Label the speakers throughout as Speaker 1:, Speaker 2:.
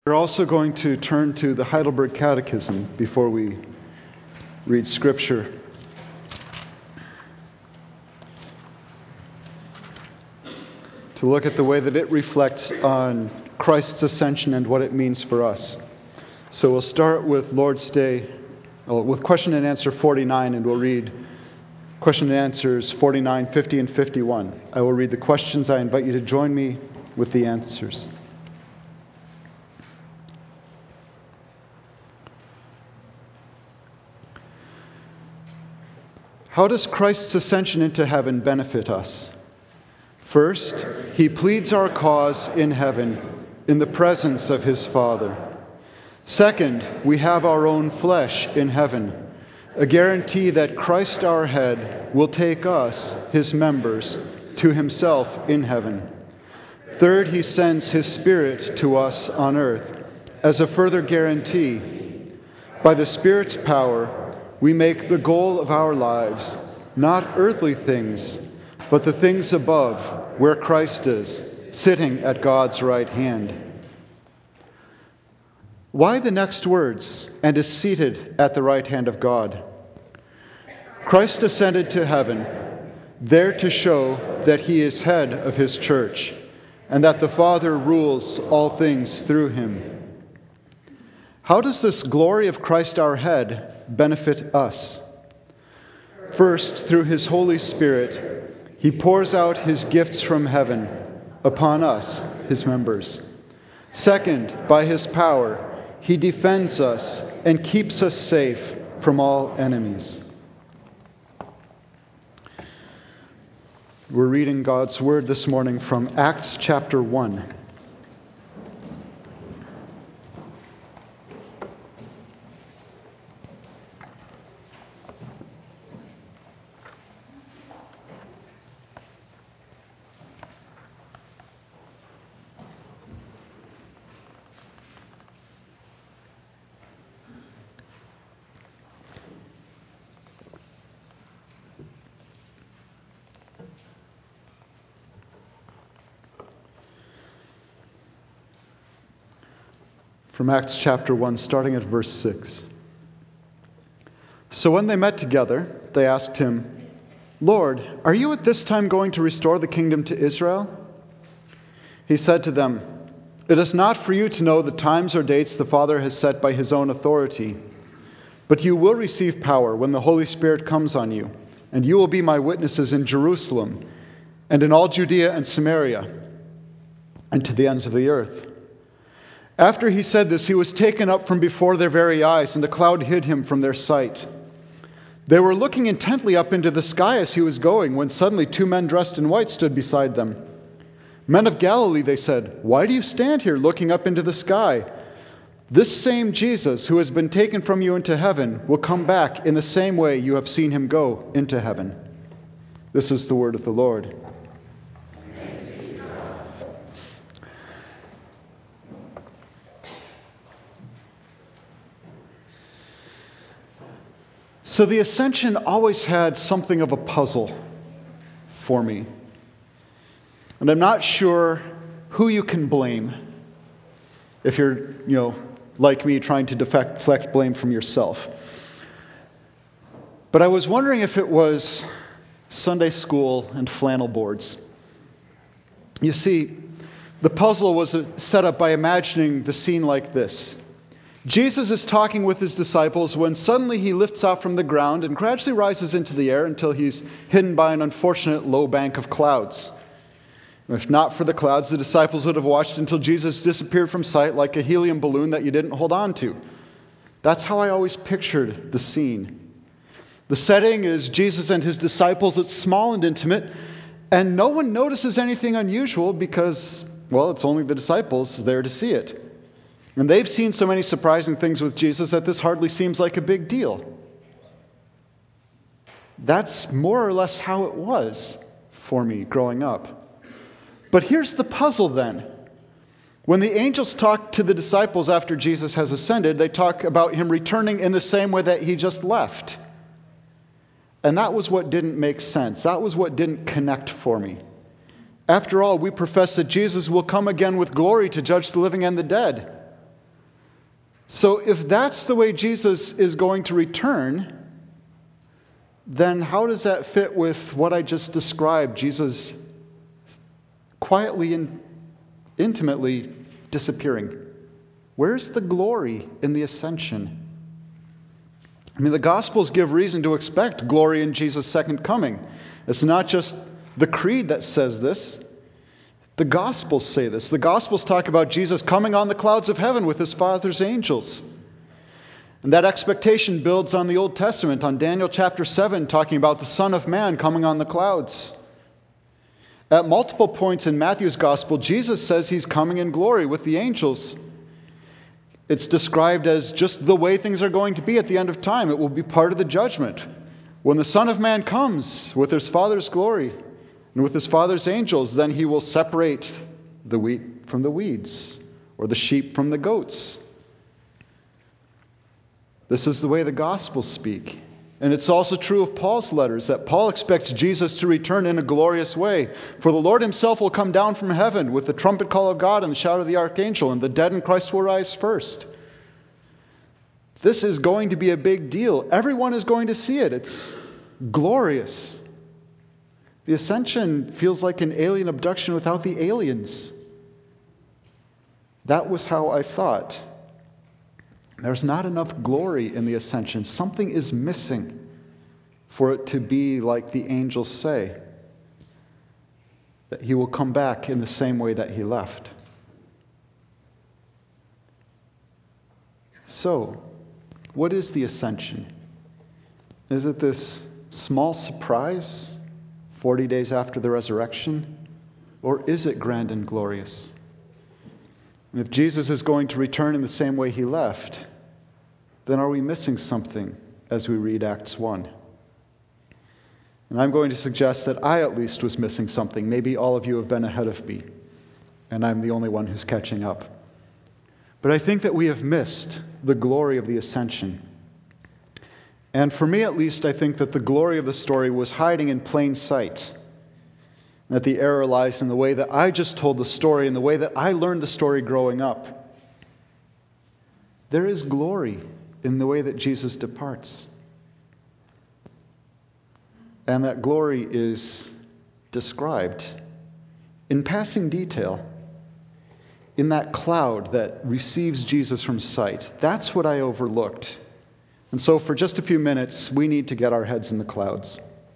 Speaker 1: We're also going to turn to the Heidelberg Catechism before we read Scripture. To look at the way that it reflects on Christ's ascension and what it means for us. So we'll start with Lord's Day, with question and answer 49, and we'll read question and answers 49, 50, and 51. I will read the questions. I invite you to join me with the answers. How does Christ's ascension into heaven benefit us? First, he pleads our cause in heaven, in the presence of his Father. Second, we have our own flesh in heaven, a guarantee that Christ our head will take us, his members, to himself in heaven. Third, he sends his Spirit to us on earth as a further guarantee. By the Spirit's power, we make the goal of our lives not earthly things, but the things above, where Christ is, sitting at God's right hand. Why the next words, and is seated at the right hand of God? Christ ascended to heaven, there to show that he is head of his church, and that the Father rules all things through him. How does this glory of Christ our head benefit us? First, through his Holy Spirit, he pours out his gifts from heaven upon us, his members. Second, by his power, he defends us and keeps us safe from all enemies. We're reading God's word this morning from Acts chapter 1. From Acts chapter 1, starting at verse 6. So when they met together, they asked him, "Lord, are you at this time going to restore the kingdom to Israel?" He said to them, "It is not for you to know the times or dates the Father has set by his own authority, but you will receive power when the Holy Spirit comes on you, and you will be my witnesses in Jerusalem and in all Judea and Samaria and to the ends of the earth." After he said this, he was taken up from before their very eyes, and a cloud hid him from their sight. They were looking intently up into the sky as he was going, when suddenly two men dressed in white stood beside them. "Men of Galilee," they said, "why do you stand here looking up into the sky? This same Jesus who has been taken from you into heaven will come back in the same way you have seen him go into heaven." This is the word of the Lord. So the ascension always had something of a puzzle for me. And I'm not sure who you can blame if you're, like me, trying to deflect blame from yourself. But I was wondering if it was Sunday school and flannel boards. You see, the puzzle was set up by imagining the scene like this. Jesus is talking with his disciples when suddenly he lifts off from the ground and gradually rises into the air until he's hidden by an unfortunate low bank of clouds. If not for the clouds, the disciples would have watched until Jesus disappeared from sight like a helium balloon that you didn't hold on to. That's how I always pictured the scene. The setting is Jesus and his disciples. It's small and intimate, and no one notices anything unusual because, it's only the disciples there to see it. And they've seen so many surprising things with Jesus that this hardly seems like a big deal. That's more or less how it was for me growing up. But here's the puzzle then. When the angels talk to the disciples after Jesus has ascended, they talk about him returning in the same way that he just left. And that was what didn't make sense. That was what didn't connect for me. After all, we profess that Jesus will come again with glory to judge the living and the dead. So if that's the way Jesus is going to return, then how does that fit with what I just described? Jesus quietly and intimately disappearing. Where's the glory in the ascension? I mean, the Gospels give reason to expect glory in Jesus' second coming. It's not just the creed that says this. The Gospels say this. The Gospels talk about Jesus coming on the clouds of heaven with his Father's angels. And that expectation builds on the Old Testament, on Daniel chapter 7, talking about the Son of Man coming on the clouds. At multiple points in Matthew's Gospel, Jesus says he's coming in glory with the angels. It's described as just the way things are going to be at the end of time. It will be part of the judgment. When the Son of Man comes with his Father's glory and with his Father's angels, then he will separate the wheat from the weeds, or the sheep from the goats. This is the way the Gospels speak. And it's also true of Paul's letters, that Paul expects Jesus to return in a glorious way. For the Lord himself will come down from heaven with the trumpet call of God and the shout of the archangel, and the dead in Christ will rise first. This is going to be a big deal. Everyone is going to see it. It's glorious. The ascension feels like an alien abduction without the aliens. That was how I thought. There's not enough glory in the ascension. Something is missing for it to be like the angels say, that he will come back in the same way that he left. So, what is the ascension? Is it this small surprise 40 days after the resurrection? Or is it grand and glorious? And if Jesus is going to return in the same way he left, then are we missing something as we read Acts 1? And I'm going to suggest that I at least was missing something. Maybe all of you have been ahead of me, and I'm the only one who's catching up. But I think that we have missed the glory of the ascension. And for me at least, I think that the glory of the story was hiding in plain sight. That the error lies in the way that I just told the story and the way that I learned the story growing up. There is glory in the way that Jesus departs. And that glory is described in passing detail in that cloud that receives Jesus from sight. That's what I overlooked. And so for just a few minutes, we need to get our heads in the clouds.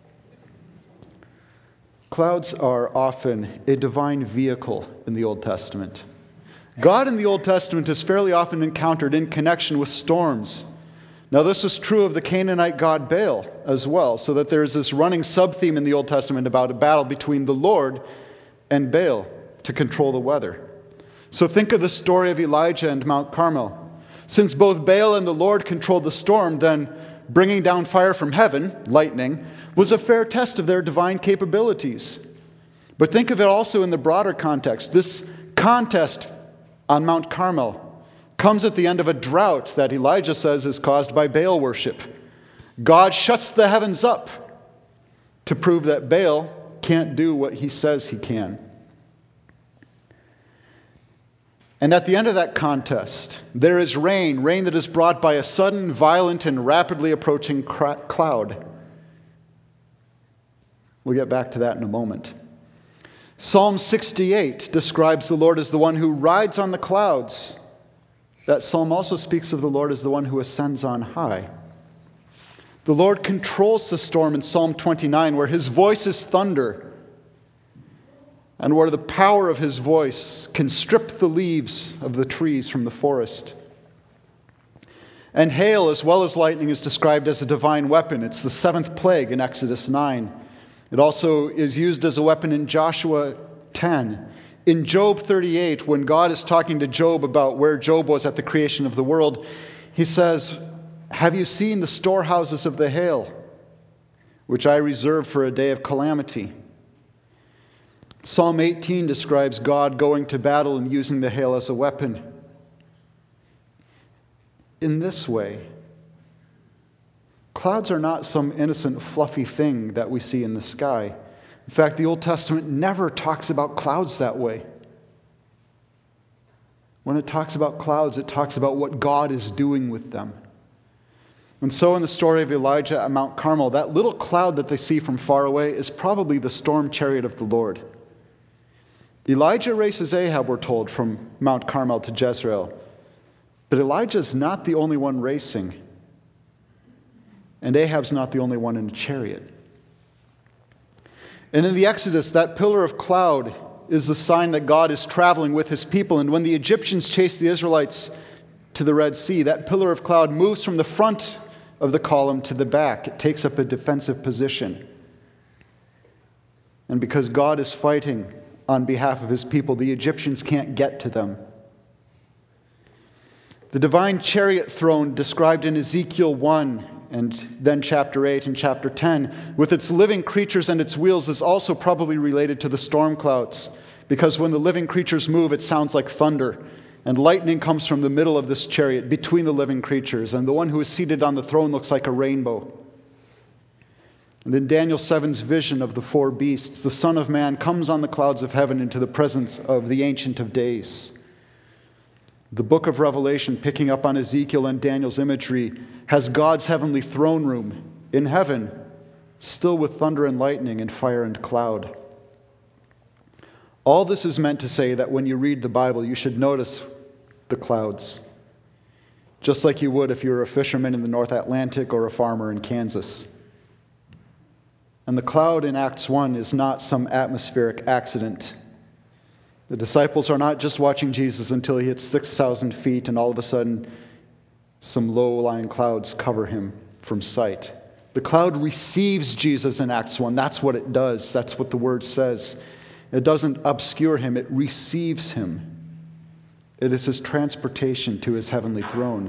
Speaker 1: Clouds are often a divine vehicle in the Old Testament. God in the Old Testament is fairly often encountered in connection with storms. Now, this is true of the Canaanite god Baal as well, so that there's this running sub-theme in the Old Testament about a battle between the Lord and Baal to control the weather. So think of the story of Elijah and Mount Carmel. Since both Baal and the Lord controlled the storm, then bringing down fire from heaven, lightning, was a fair test of their divine capabilities. But think of it also in the broader context. This contest on Mount Carmel comes at the end of a drought that Elijah says is caused by Baal worship. God shuts the heavens up to prove that Baal can't do what he says he can. And at the end of that contest, there is rain that is brought by a sudden, violent, and rapidly approaching cloud. We'll get back to that in a moment. Psalm 68 describes the Lord as the one who rides on the clouds. That psalm also speaks of the Lord as the one who ascends on high. The Lord controls the storm in Psalm 29, where his voice is thunder, and where the power of his voice can strip the leaves of the trees from the forest. And hail, as well as lightning, is described as a divine weapon. It's the seventh plague in Exodus 9. It also is used as a weapon in Joshua 10. In Job 38, when God is talking to Job about where Job was at the creation of the world, he says, "Have you seen the storehouses of the hail, which I reserve for a day of calamity?" Psalm 18 describes God going to battle and using the hail as a weapon. In this way, clouds are not some innocent, fluffy thing that we see in the sky. In fact, the Old Testament never talks about clouds that way. When it talks about clouds, it talks about what God is doing with them. And so in the story of Elijah at Mount Carmel, that little cloud that they see from far away is probably the storm chariot of the Lord. Elijah races Ahab, we're told, from Mount Carmel to Jezreel. But Elijah's not the only one racing. And Ahab's not the only one in a chariot. And in the Exodus, that pillar of cloud is the sign that God is traveling with his people. And when the Egyptians chased the Israelites to the Red Sea, that pillar of cloud moves from the front of the column to the back. It takes up a defensive position. And because God is fighting on behalf of his people, the Egyptians can't get to them. The divine chariot throne described in Ezekiel 1 and then chapter 8 and chapter 10, with its living creatures and its wheels, is also probably related to the storm clouds, because when the living creatures move, it sounds like thunder, and lightning comes from the middle of this chariot between the living creatures, and the one who is seated on the throne looks like a rainbow. And in Daniel 7's vision of the four beasts, the Son of Man comes on the clouds of heaven into the presence of the Ancient of Days. The book of Revelation, picking up on Ezekiel and Daniel's imagery, has God's heavenly throne room in heaven, still with thunder and lightning and fire and cloud. All this is meant to say that when you read the Bible, you should notice the clouds, just like you would if you were a fisherman in the North Atlantic or a farmer in Kansas. And the cloud in Acts 1 is not some atmospheric accident. The disciples are not just watching Jesus until he hits 6,000 feet and all of a sudden some low-lying clouds cover him from sight. The cloud receives Jesus in Acts 1. That's what it does. That's what the word says. It doesn't obscure him. It receives him. It is his transportation to his heavenly throne.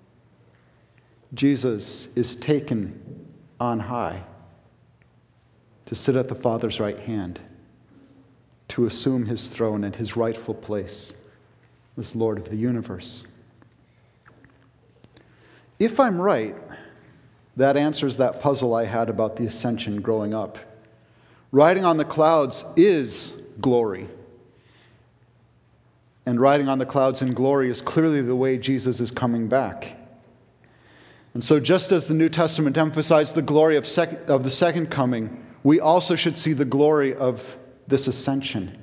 Speaker 1: Jesus is taken on high to sit at the Father's right hand, to assume his throne and his rightful place as Lord of the universe. If I'm right, that answers that puzzle I had about the ascension growing up. Riding on the clouds is glory. And riding on the clouds in glory is clearly the way Jesus is coming back. And so just as the New Testament emphasized the glory of the second coming, we also should see the glory of this ascension.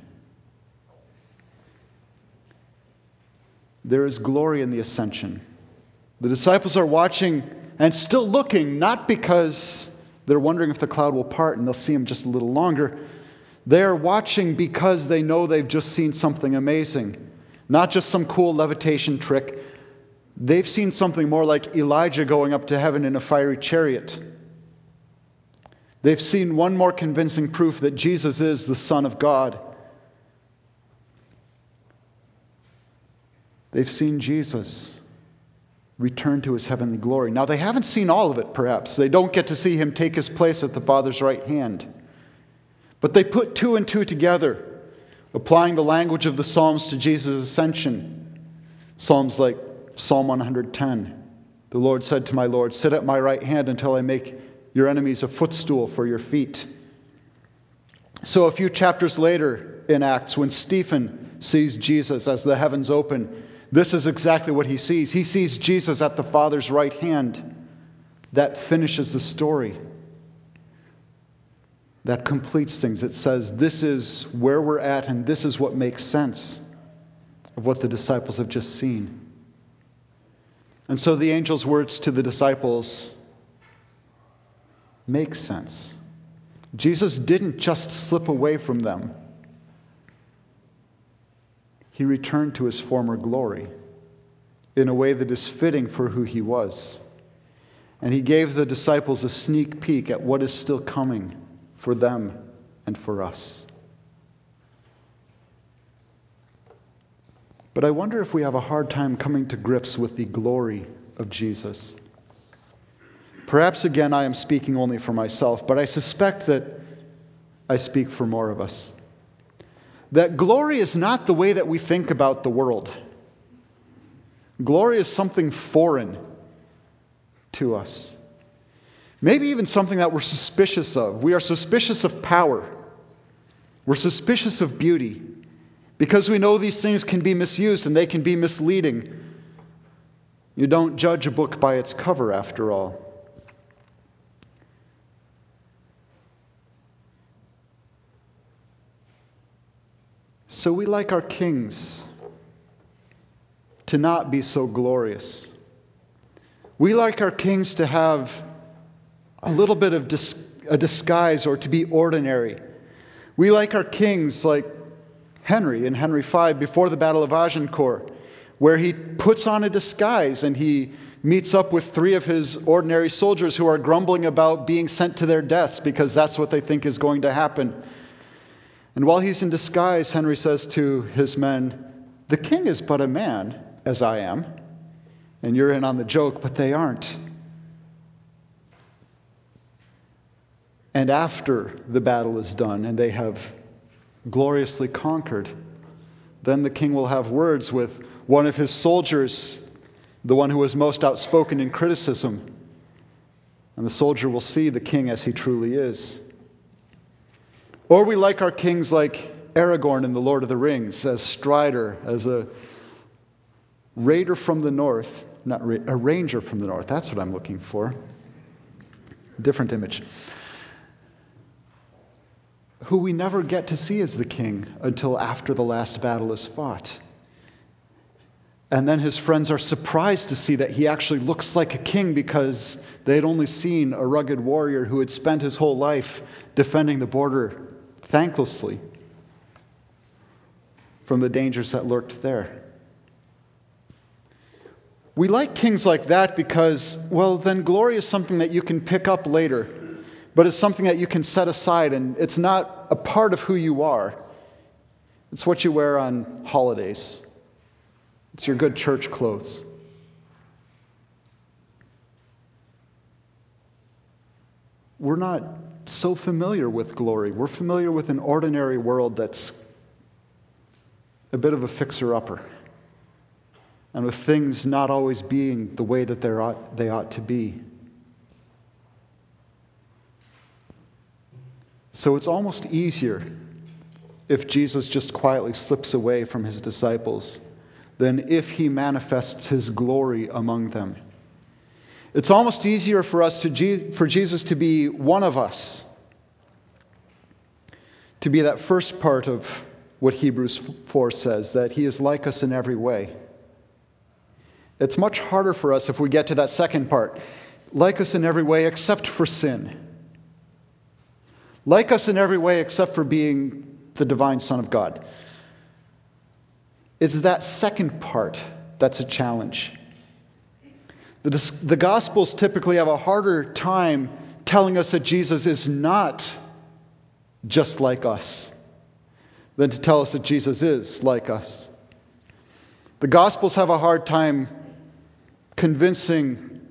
Speaker 1: There is glory in the ascension. The disciples are watching and still looking, not because they're wondering if the cloud will part and they'll see him just a little longer. They're watching because they know they've just seen something amazing. Not just some cool levitation trick. They've seen something more like Elijah going up to heaven in a fiery chariot. They've seen one more convincing proof that Jesus is the Son of God. They've seen Jesus return to his heavenly glory. Now, they haven't seen all of it, perhaps. They don't get to see him take his place at the Father's right hand. But they put two and two together, applying the language of the Psalms to Jesus' ascension. Psalms like Psalm 110. The Lord said to my Lord, "Sit at my right hand until I make your enemies a footstool for your feet." So a few chapters later in Acts, when Stephen sees Jesus as the heavens open, this is exactly what he sees. He sees Jesus at the Father's right hand. That finishes the story. That completes things. It says this is where we're at and this is what makes sense of what the disciples have just seen. And so the angel's words to the disciples make sense. Jesus didn't just slip away from them. He returned to his former glory in a way that is fitting for who he was. And he gave the disciples a sneak peek at what is still coming for them and for us. But I wonder if we have a hard time coming to grips with the glory of Jesus. Perhaps again I am speaking only for myself, but I suspect that I speak for more of us. That glory is not the way that we think about the world. Glory is something foreign to us. Maybe even something that we're suspicious of. We are suspicious of power. We're suspicious of beauty. Because we know these things can be misused and they can be misleading. You don't judge a book by its cover, after all. So we like our kings to not be so glorious. We like our kings to have a little bit of a disguise or to be ordinary. We like our kings like Henry in Henry V before the Battle of Agincourt, where he puts on a disguise and he meets up with 3 of his ordinary soldiers who are grumbling about being sent to their deaths because that's what they think is going to happen. And while he's in disguise, Henry says to his men, "The king is but a man, as I am." And you're in on the joke, but they aren't. And after the battle is done and they have gloriously conquered, then the king will have words with one of his soldiers, the one who was most outspoken in criticism. And the soldier will see the king as he truly is. Or we like our kings like Aragorn in The Lord of the Rings, as Strider, as a raider from the north, a ranger from the north. That's what I'm looking for. Different image. Who we never get to see as the king until after the last battle is fought. And then his friends are surprised to see that he actually looks like a king because they had only seen a rugged warrior who had spent his whole life defending the border thanklessly from the dangers that lurked there. We like kings like that because, well, then glory is something that you can pick up later, but it's something that you can set aside, and it's not a part of who you are. It's what you wear on holidays. It's your good church clothes. We're not so familiar with glory. We're familiar with an ordinary world that's a bit of a fixer-upper, and with things not always being the way that they ought to be. So it's almost easier if Jesus just quietly slips away from his disciples than if he manifests his glory among them. It's almost easier for Jesus to be one of us, to be that first part of what Hebrews 4 says, that he is like us in every way. It's much harder for us if we get to that second part, like us in every way except for sin. Like us in every way except for being the divine Son of God. It's that second part that's a challenge. The Gospels typically have a harder time telling us that Jesus is not just like us than to tell us that Jesus is like us. The Gospels have a hard time convincing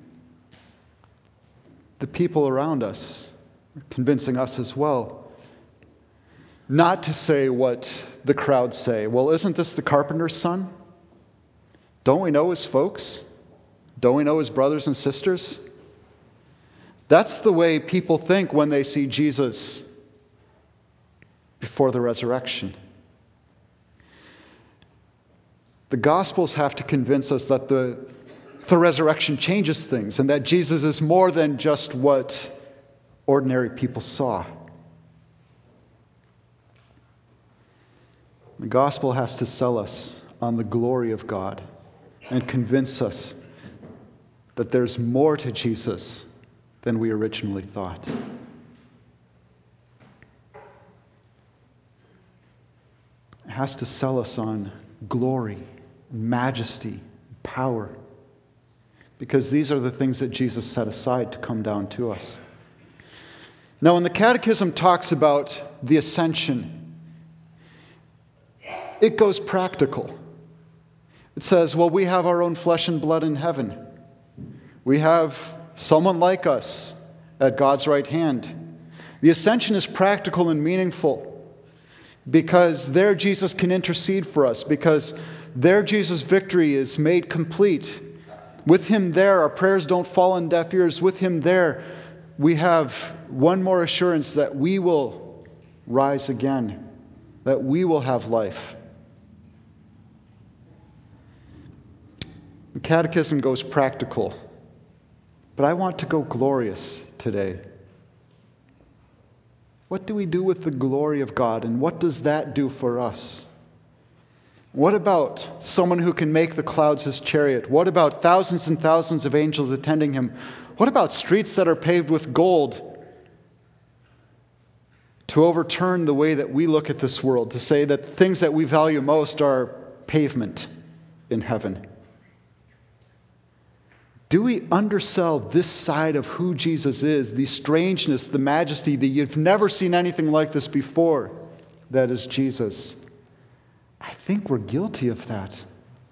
Speaker 1: the people around us, convincing us as well, not to say what the crowds say. Well, isn't this the carpenter's son? Don't we know his folks? Don't we know his brothers and sisters? That's the way people think when they see Jesus before the resurrection. The Gospels have to convince us that the resurrection changes things and that Jesus is more than just what ordinary people saw. The Gospel has to sell us on the glory of God and convince us that there's more to Jesus than we originally thought. It has to sell us on glory, majesty, power, because these are the things that Jesus set aside to come down to us. Now, when the Catechism talks about the ascension, it goes practical. It says, well, we have our own flesh and blood in heaven. We have someone like us at God's right hand. The ascension is practical and meaningful because there Jesus can intercede for us, because there Jesus' victory is made complete. With him there, our prayers don't fall on deaf ears. With him there, we have one more assurance that we will rise again, that we will have life The Catechism goes practical, but I want to go glorious today. What do we do with the glory of God, and what does that do for us? What about someone who can make the clouds his chariot? What about thousands and thousands of angels attending him? What about streets that are paved with gold to overturn the way that we look at this world, to say that things that we value most are pavement in heaven? Do we undersell this side of who Jesus is, the strangeness, the majesty, that you've never seen anything like this before, that is Jesus? I think we're guilty of that.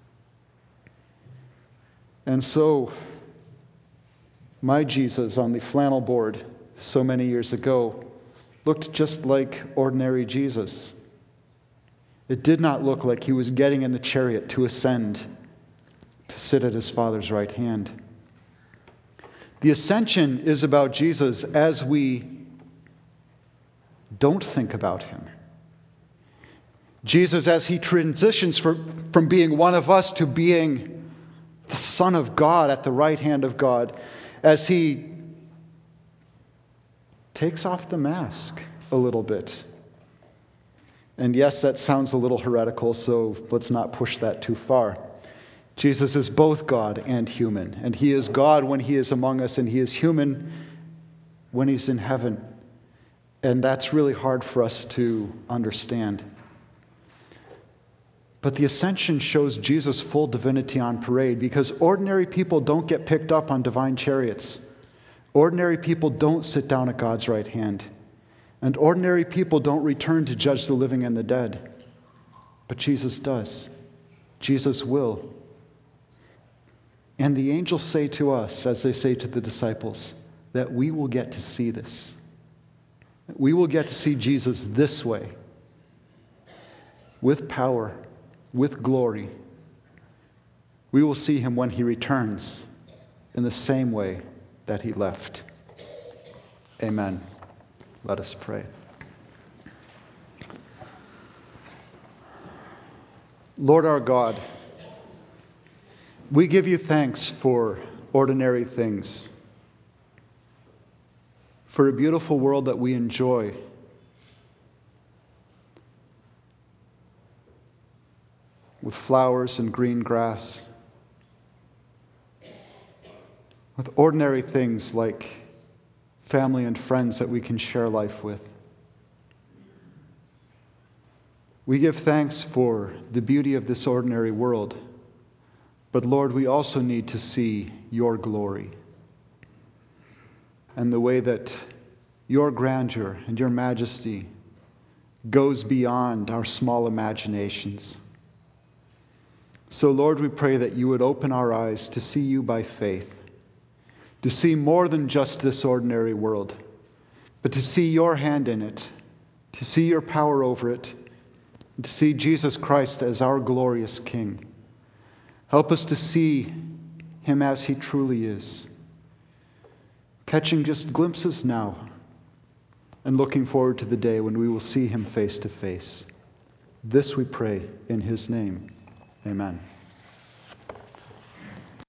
Speaker 1: And so, my Jesus on the flannel board so many years ago looked just like ordinary Jesus. It did not look like he was getting in the chariot to ascend, to sit at his Father's right hand. The ascension is about Jesus as we don't think about him. Jesus as he transitions from being one of us to being the Son of God at the right hand of God, as he takes off the mask a little bit. And yes, that sounds a little heretical, so let's not push that too far. Jesus is both God and human, and he is God when he is among us, and he is human when he's in heaven. And that's really hard for us to understand. But the ascension shows Jesus' full divinity on parade, because ordinary people don't get picked up on divine chariots. Ordinary people don't sit down at God's right hand. And ordinary people don't return to judge the living and the dead. But Jesus does. Jesus will. And the angels say to us, as they say to the disciples, that we will get to see this. We will get to see Jesus this way, with power, with glory. We will see him when he returns in the same way that he left. Amen. Let us pray. Lord our God, we give you thanks for ordinary things, for a beautiful world that we enjoy, with flowers and green grass, with ordinary things like family and friends that we can share life with. We give thanks for the beauty of this ordinary world, but Lord, we also need to see your glory and the way that your grandeur and your majesty goes beyond our small imaginations. So Lord, we pray that you would open our eyes to see you by faith, to see more than just this ordinary world, but to see your hand in it, to see your power over it, and to see Jesus Christ as our glorious King. Help us to see him as he truly is, catching just glimpses now and looking forward to the day when we will see him face to face. This we pray in his name. Amen.